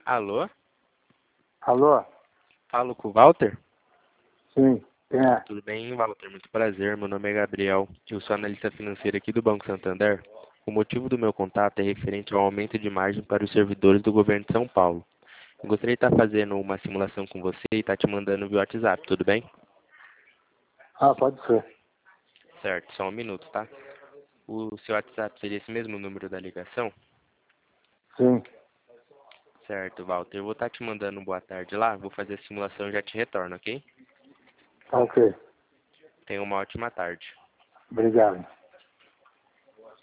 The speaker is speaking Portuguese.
Alô? Alô? Falo com o Walter? Sim, quem é? Tudo bem, Walter? Muito prazer. Meu nome é Gabriel. Eu sou analista financeiro aqui do Banco Santander. O motivo do meu contato é referente ao aumento de margem para os servidores do governo de São Paulo. Eu gostaria de estar fazendo uma simulação com você e estar te mandando via WhatsApp, tudo bem? Ah, pode ser. Certo, só um minuto, tá? O seu WhatsApp seria esse mesmo número da ligação? Sim, Certo, Walter. Eu vou estar te mandando um boa tarde lá, vou fazer a simulação e já te retorno, ok? tá ok. Tenha uma ótima tarde. Obrigado.